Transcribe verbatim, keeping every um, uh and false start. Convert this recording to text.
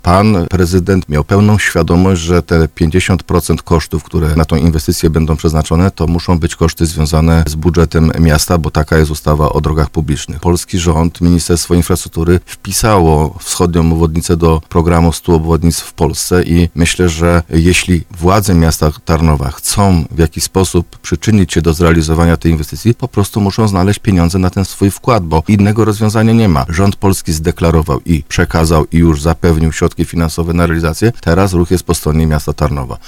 Pan prezydent miał pełną świadomość, że te pięćdziesiąt procent kosztów, które na tą inwestycję będą przeznaczone, to muszą być koszty związane z budżetem miasta, bo taka jest ustawa o drogach publicznych. Polski rząd, Ministerstwo Infrastruktury wpisało wschodnią obwodnicę do programu stu obwodnic w Polsce i myślę, że jeśli władze miasta Tarnowa chcą w jakiś sposób przyczynić się do zrealizowania tej inwestycji, po prostu muszą znaleźć pieniądze na ten swój wkład, bo innego rozwiązania nie ma. Rząd polski zdeklarował i przekazał i już zapewnił środki finansowe na realizację. Teraz ruch jest po stronie miasta Tarnowa.